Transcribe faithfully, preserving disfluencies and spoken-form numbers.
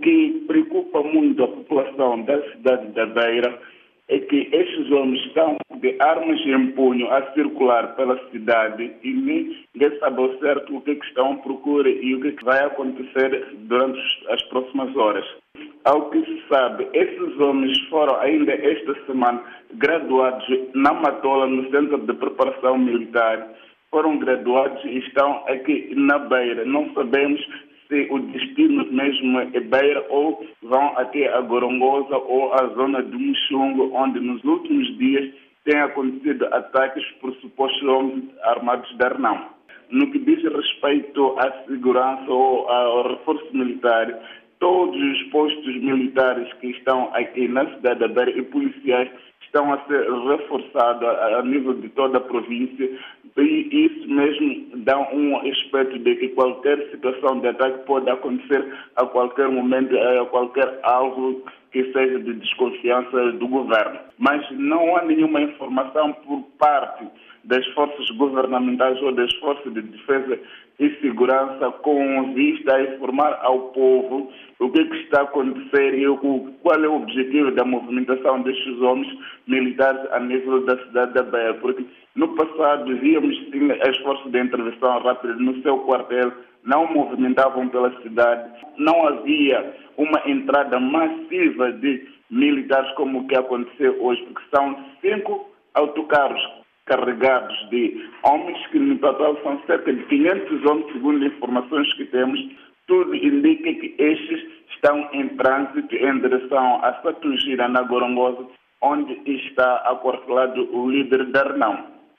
que preocupa muito a população da cidade da Beira é que estes homens estão de armas em punho a circular pela cidade e ninguém sabe ao certo o que, é que estão à procura e o que, é que vai acontecer durante as próximas horas. Ao que se sabe, esses homens foram ainda esta semana graduados na Matola, no Centro de Preparação Militar. Foram graduados e estão aqui na Beira. Não sabemos se o destino mesmo é Beira ou vão até a Gorongosa ou a zona de Muxungo, onde nos últimos dias têm acontecido ataques por supostos homens armados de Arnão. No que diz respeito à segurança ou ao reforço militar, todos os postos militares que estão aqui na cidade da Beira e policiais estão a ser reforçados a, a nível de toda a província, e isso mesmo dá um aspecto de que qualquer situação de ataque pode acontecer a qualquer momento, a qualquer alvo que seja de desconfiança do governo. Mas não há nenhuma informação por parte das forças governamentais ou das forças de defesa e segurança com vista a informar ao povo o que, é que está a acontecer e o, qual é o objetivo da movimentação destes homens militares a nível da cidade da Beira. Porque no passado víamos sim as forças de intervenção rápida no seu quartel, não movimentavam pela cidade, não havia uma entrada massiva de militares como o que aconteceu hoje, porque são cinco autocarros carregados de homens, que no total são cerca de quinhentos homens, segundo informações que temos. Tudo indica que estes estão em trânsito em direção a Satugira, na Gorongosa, onde está aquartelado o líder Darnão.